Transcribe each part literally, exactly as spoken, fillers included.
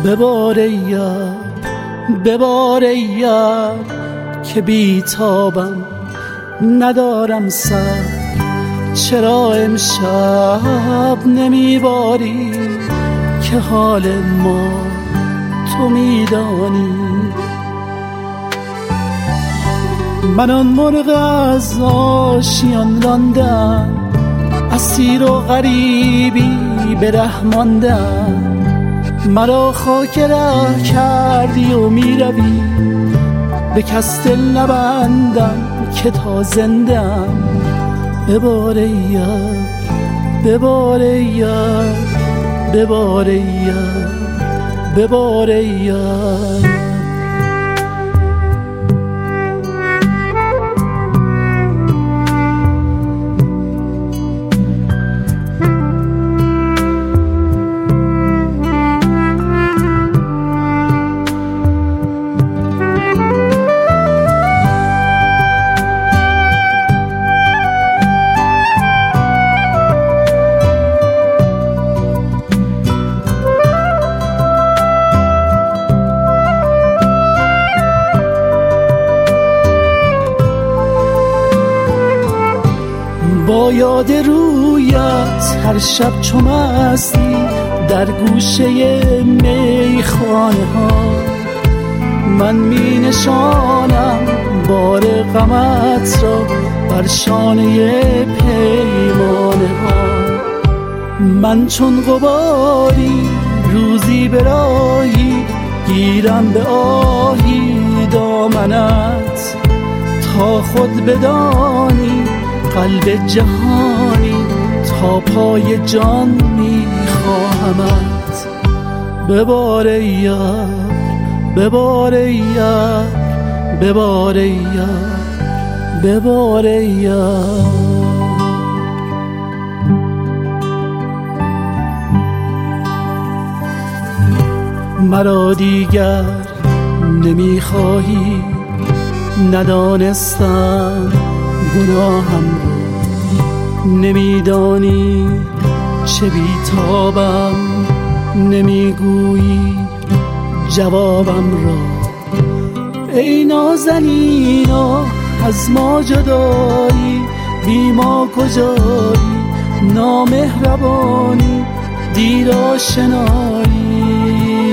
ببار ای یار، ببار ای یار که بیتابم ندارم سر. چرا امشب نمیباری که حال ما تو میدانی؟ من آن مرغ از آشیان راندم، اسیر و غریبی به ره ماندم. مرا خاک ره کردی و میروی، به کس دل نبندم که تا زندم. ببار ای یار، ببار ای یار، ببار ای یار، ببار ای یار. با یاد رویت هر شب چو مستی در گوشه میخانه ها، من می نشانم بار غمت را بر شانه پیمانه ها. من چون غباری روزی به راهی گیرم به آهی دامنت، تا خود بدانی قلب جهانی تا پای جان میخواهمت. ببار ای یار، ببار ای یار، ببار ای یار، ببار ای یار. مرا دیگر نمیخواهی، ندانستم گناهم رو، نمیدانی چه بیتابم، نمیگویی جوابم را. ای نازنینا از ما جدایی، بی ما کجایی؟ نامهربانی دیر آشنایی.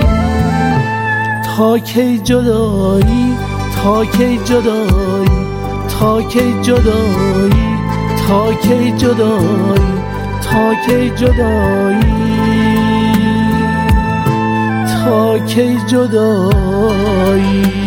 تا کی جدایی، تا کی جدایی، تا کی جدایی، تا کی جدایی، تا کی جدایی، تا کی جدایی.